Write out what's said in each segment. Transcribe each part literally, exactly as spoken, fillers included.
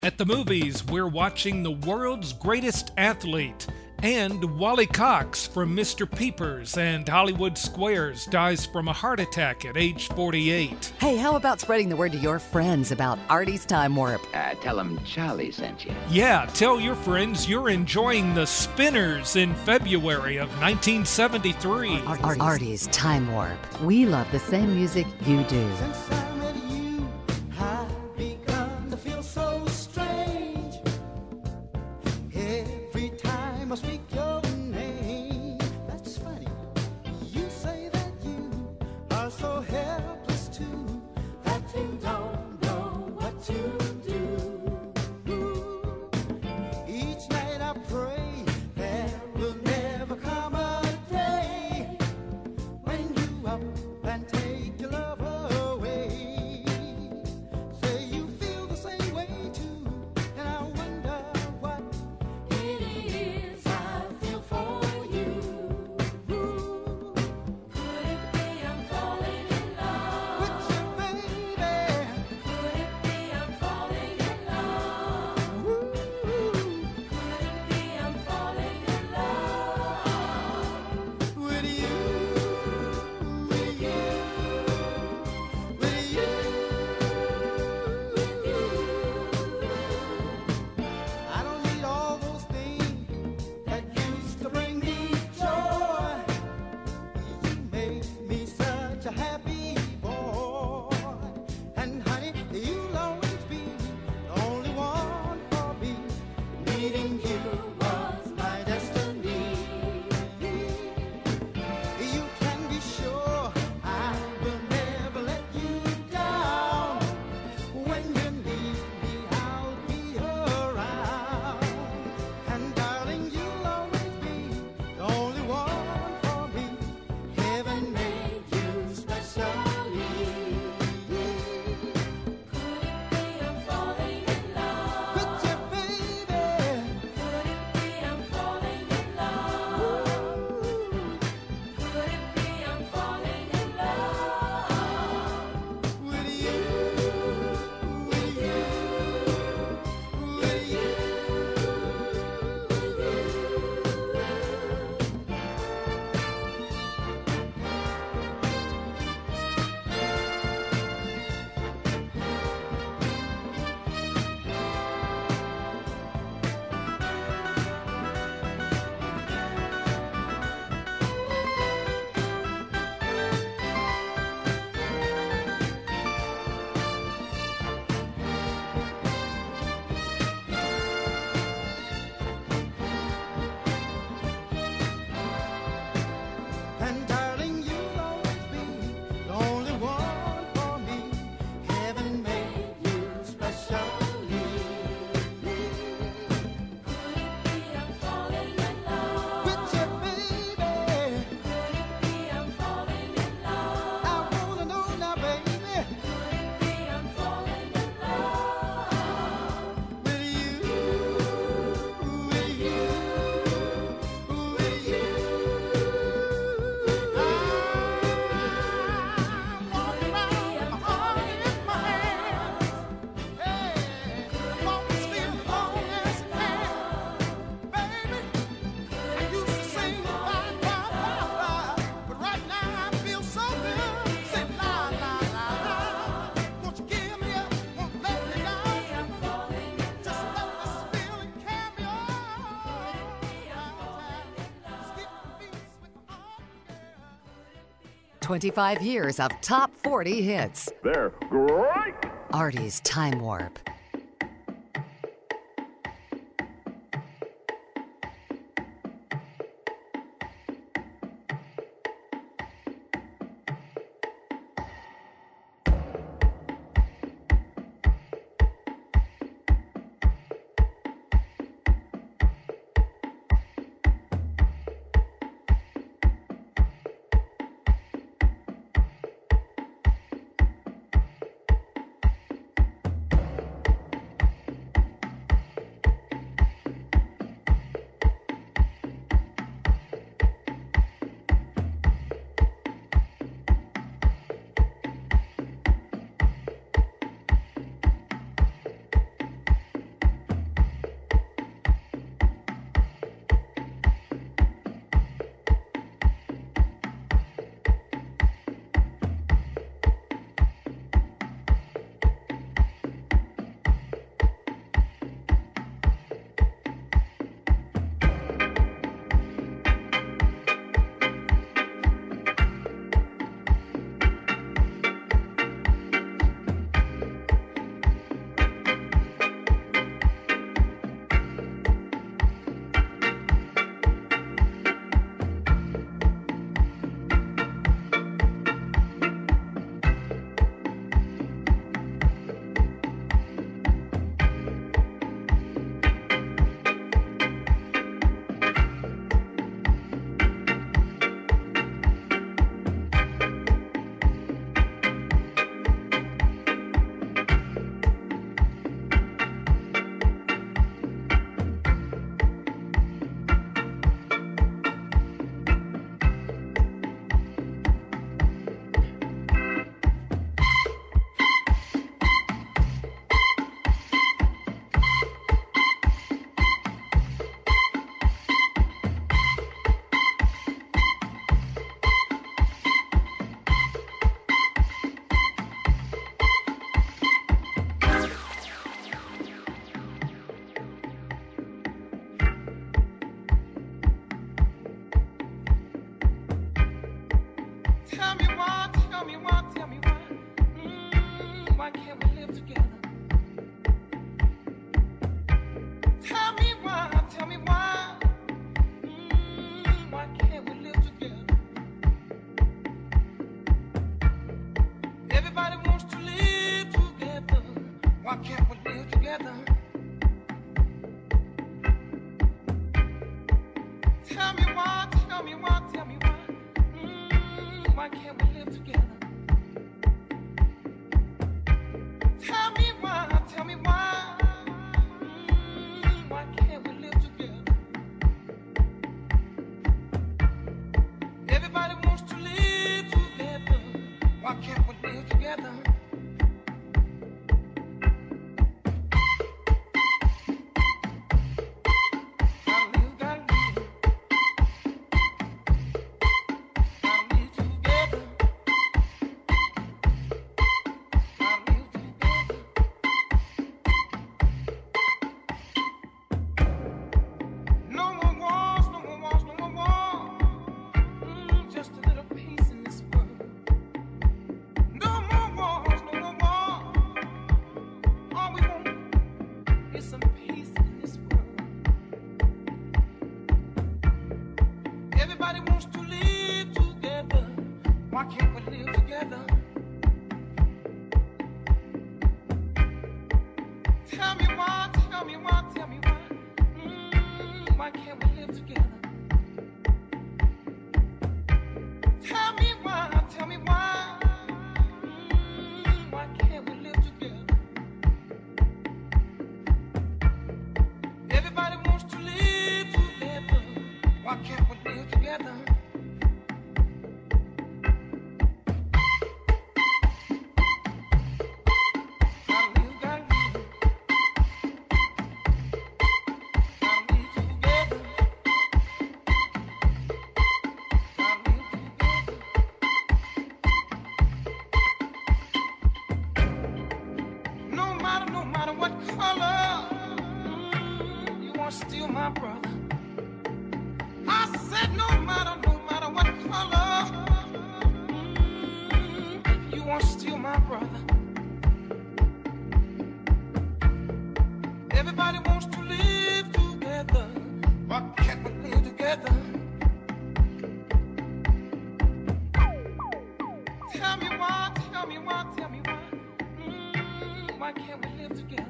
At the movies, we're watching the world's greatest athlete. And Wally Cox from Mister Peepers and Hollywood Squares dies from a heart attack at age forty-eight. Hey, how about spreading the word to your friends about Artie's Time Warp? Uh, tell them Charlie sent you. Yeah, tell your friends you're enjoying the Spinners in February of nineteen seventy-three. Ar- Ar- Artie's Time Warp. We love the same music you do. twenty-five years of top forty hits. They're great! Artie's Time Warp. Why can't we live together? Tell me why, tell me why, tell me why. Mm, why can't we live together? Tell me why, tell me why. Mm, why can't we live together? Everybody wants to live together. Why can't we live together? Still my brother. I said no matter, no matter what color, mm, you are still my brother. Everybody wants to live together. Why can't we live together? Tell me why, tell me why, tell me why. Mm, why can't we live together?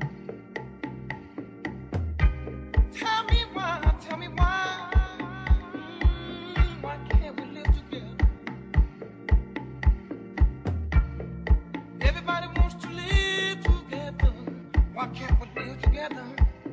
Tell me why, tell me why. Mm, why can't we live together? Everybody wants to live together. Why can't we live together?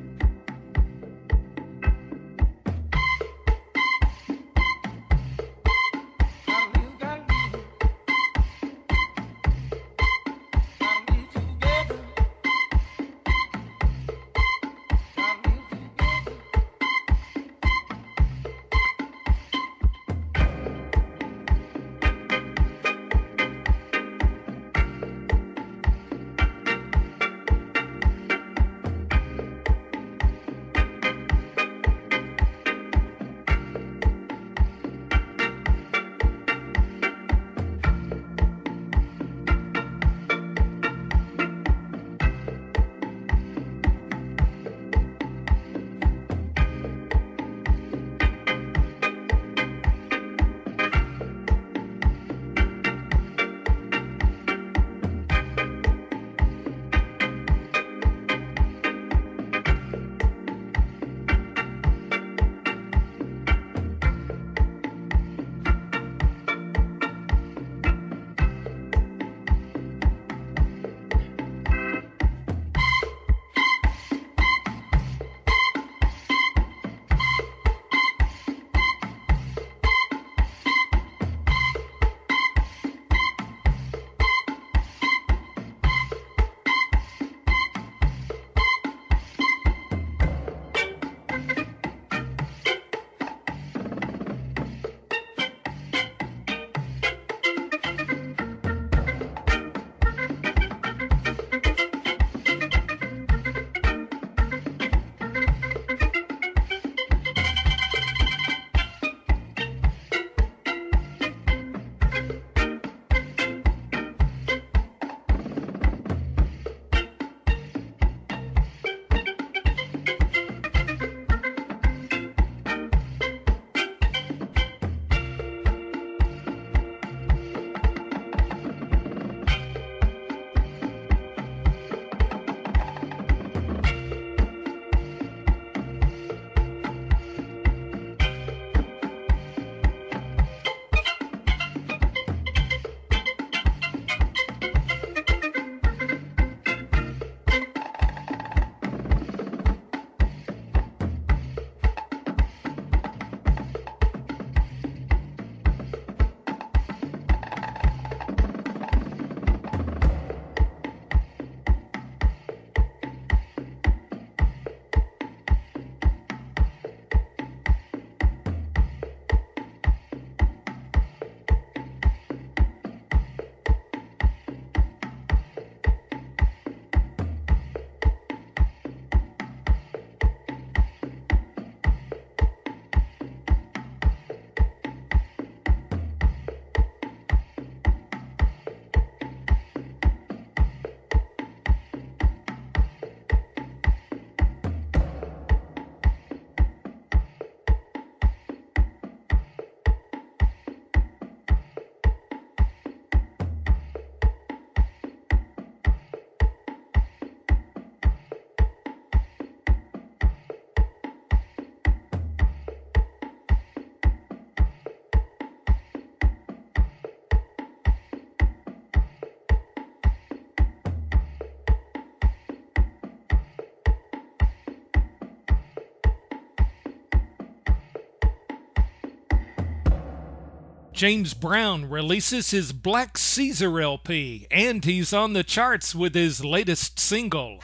James Brown releases his Black Caesar L P, and he's on the charts with his latest single.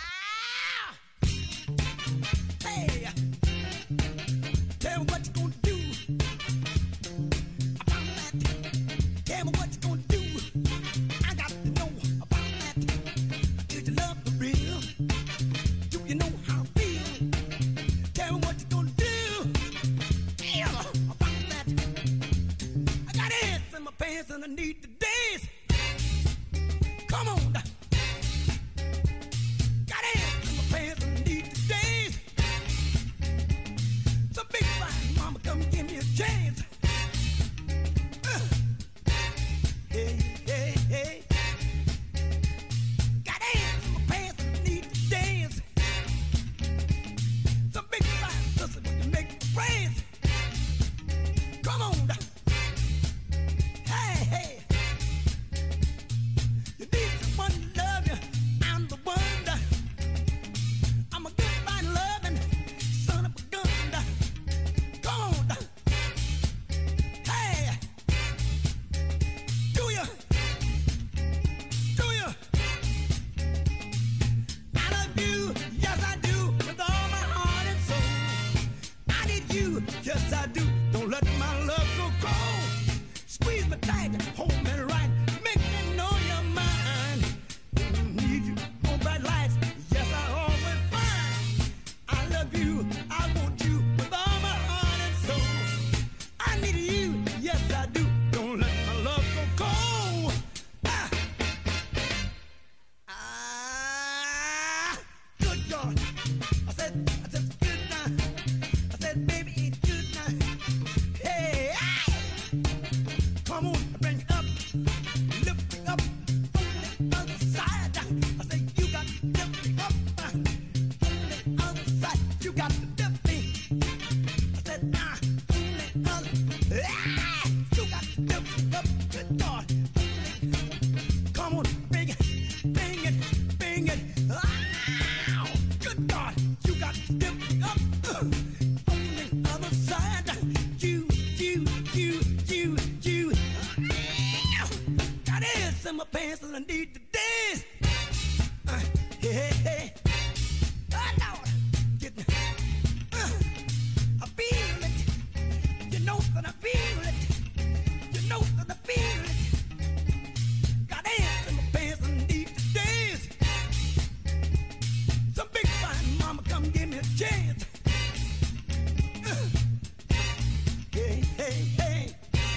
Hey, tell me what you gonna do about that. Tell me what you gonna do. I got to know about that. Is your love for real? Do you know how I feel? Tell me what you gonna do. Yeah, about that. I got ants in my pants and I need to dance. Come on. Got ants in my pants and I need to dance. Some big fine mama come give me a chance. Uh. Hey, hey, hey. Got ants in my pants and I need to dance. Some big fine sister can make me friends. Come on. Hey, hey. You need someone to love you. I'm the one. I'm a good fine loving son of a gun. Come on. Hey. Do you? Do you? I love you. Yes, I do. With all my heart and soul. I need you. Yes, I do. Don't let my love go cold. Squeeze me tight. Hold me right. Make me know you're mine. Need you. No bright lights. Yes, I always find. I love you. I want you with all my heart and soul. I need you. Yes, I do. Don't let my love go cold. Ah. Ah. Good God. I said, I said, good night. I said, baby, it's good night. Hey, ah. Come on, bring it up. Lift me up on the other side. I say, you got to lift me up on the other side. You got to lift me. I said, nah, on the other. Ah, you got to lift me up. Good God. Come on, bring it, bring it, bring it. Ah, good God. You got to lift me up uh, on the other side. You, you, you, you, you. Ah, got ass in my pants and I need to dance. Uh, hey, hey, hey. Oh, Lord. Get me. Uh, I feel it. You know that I feel it. You know that I feel it. Got ass in my pants and I need to dance. Some big fine mama come give me a chance. Uh, hey, hey, hey.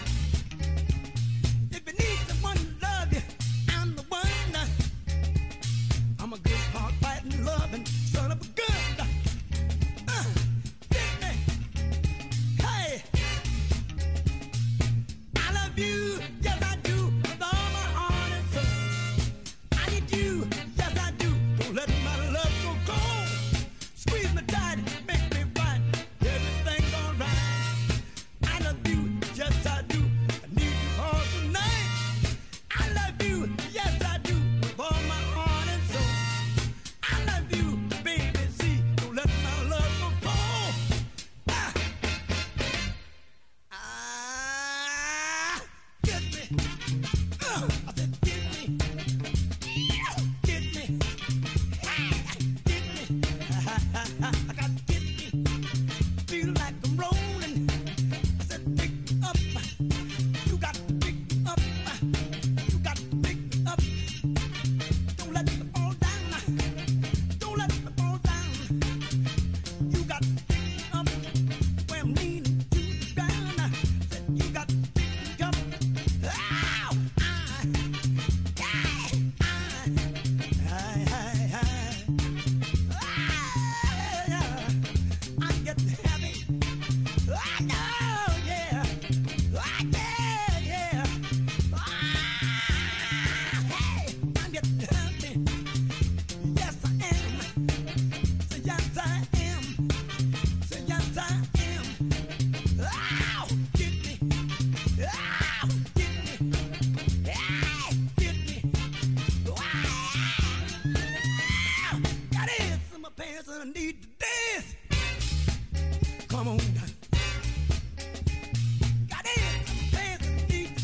If you need someone to love you, I'm the one. I'm a good heart fighting loving son of a gun. Uh, get me. Hey. I love you. Yes, I do. With all my heart and soul. I need you. Yes, I do. Don't let my love go cold. Squeeze me tight. Make me right. Everything's alright. I love you. Yes, I do. I need you all tonight. I love you. Yes, I do. With all my heart and soul. I love you, baby. See, don't let my love go cold. Ah. Ah. Get me. Uh, I said, get me. Yeah. Get me. Ah. Get me. I got to get me. Feel like I'm rolling. I said, pick me up. You got to pick me up. You got to pick me up. Don't let me fall down. Don't let me fall down. You got to pick me up when I'm leaning to the ground. Said you got to pick me up. Ow! Ah! Ah! Ah! Ah! Ah! Ah! I'm getting heavy. I know, yeah. I yeah, yeah. Ah! Hey, I'm getting heavy. Yes, I am. Say yes, I am. Say yes, I am. Ow! Get me. Ow! Get me. Hey! Get me. Wow! Got ants in my pants and I need to dance. Come on. Got ants in my pants and I need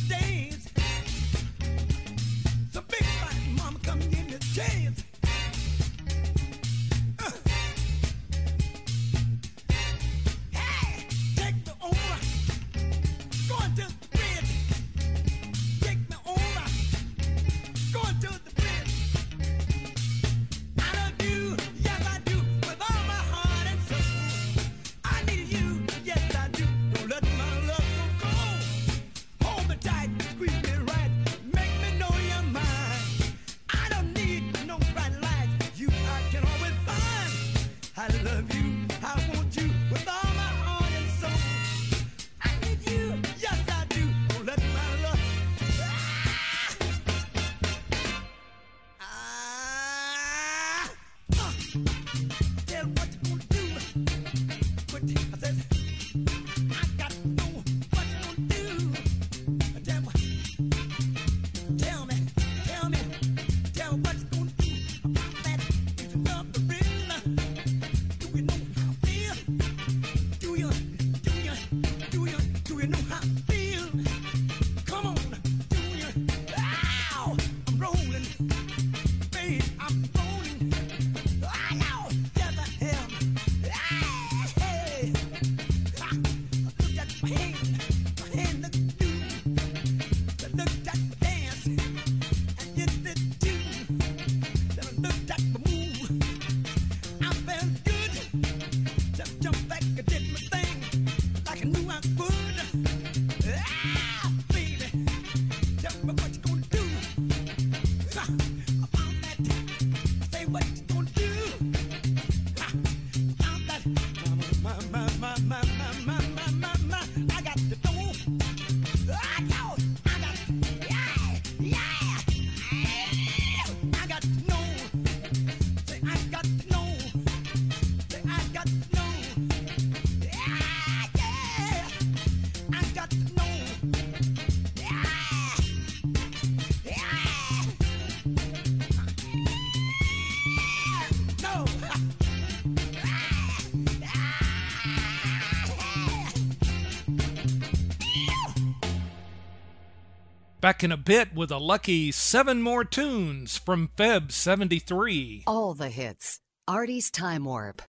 Back in a bit with a lucky seven more tunes from Feb seventy-three. All the hits. Artie's Time Warp.